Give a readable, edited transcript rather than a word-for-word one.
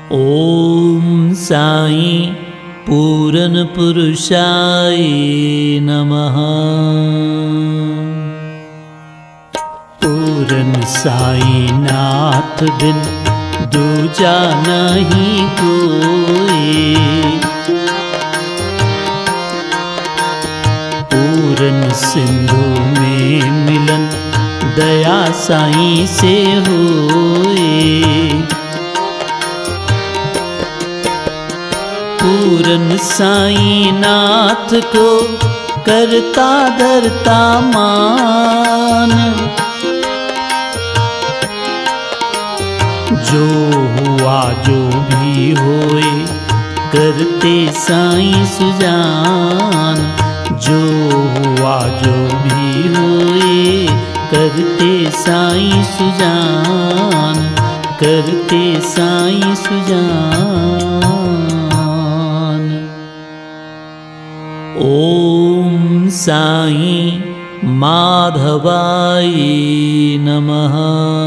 ओम साईं पूरन पुरुषाय नमः। पूरन साईनाथ बिन दूजा नहीं कोई। पूरन सिंधु में मिलन दया साईं से होए। पूरन साईनाथ को करता धरता मान। जो हुआ जो भी होए करते साईं सुजान। जो हुआ जो भी होए करते साईं सुजान। करते साईं सुजान। ओम साईं माधवाय नमः।